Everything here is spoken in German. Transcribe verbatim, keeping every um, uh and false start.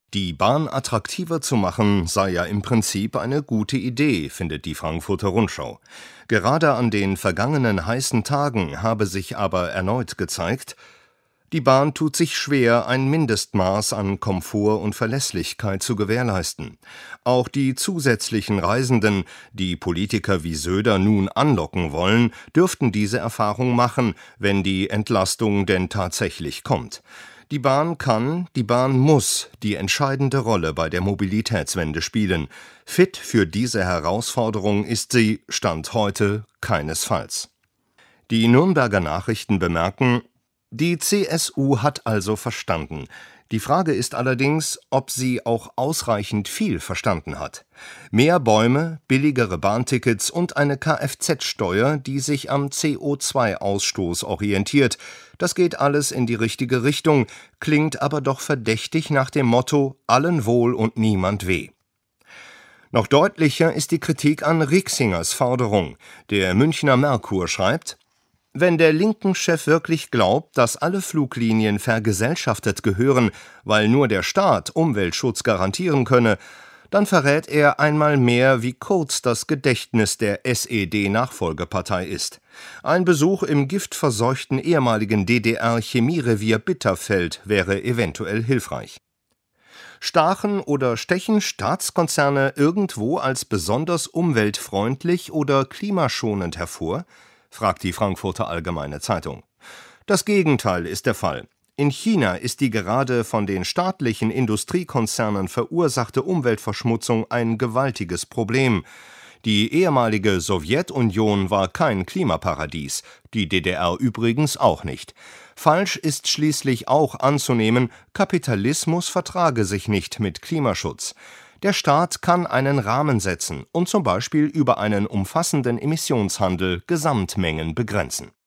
Die Bahn attraktiver zu machen, sei ja im Prinzip eine gute Idee, findet die Frankfurter Rundschau. Gerade an den vergangenen heißen Tagen habe sich aber erneut gezeigt: Die Bahn tut sich schwer, ein Mindestmaß an Komfort und Verlässlichkeit zu gewährleisten. Auch die zusätzlichen Reisenden, die Politiker wie Söder nun anlocken wollen, dürften diese Erfahrung machen, wenn die Entlastung denn tatsächlich kommt. Die Bahn kann, die Bahn muss die entscheidende Rolle bei der Mobilitätswende spielen. Fit für diese Herausforderung ist sie, Stand heute, keinesfalls. Die Nürnberger Nachrichten bemerken: Die C S U hat also verstanden. Die Frage ist allerdings, ob sie auch ausreichend viel verstanden hat. Mehr Bäume, billigere Bahntickets und eine Kfz-Steuer, die sich am C O zwei Ausstoß orientiert. Das geht alles in die richtige Richtung, klingt aber doch verdächtig nach dem Motto: allen wohl und niemand weh. Noch deutlicher ist die Kritik an Rixingers Forderung. Der Münchner Merkur schreibt: Wenn der linken Chef wirklich glaubt, dass alle Fluglinien vergesellschaftet gehören, weil nur der Staat Umweltschutz garantieren könne, dann verrät er einmal mehr, wie kurz das Gedächtnis der S E D-Nachfolgepartei ist. Ein Besuch im giftverseuchten ehemaligen D D R-Chemierevier Bitterfeld wäre eventuell hilfreich. Stachen oder stechen Staatskonzerne irgendwo als besonders umweltfreundlich oder klimaschonend hervor? Fragt die Frankfurter Allgemeine Zeitung. Das Gegenteil ist der Fall. In China ist die gerade von den staatlichen Industriekonzernen verursachte Umweltverschmutzung ein gewaltiges Problem. Die ehemalige Sowjetunion war kein Klimaparadies, die D D R übrigens auch nicht. Falsch ist schließlich auch anzunehmen, Kapitalismus vertrage sich nicht mit Klimaschutz. Der Staat kann einen Rahmen setzen und zum Beispiel über einen umfassenden Emissionshandel Gesamtmengen begrenzen.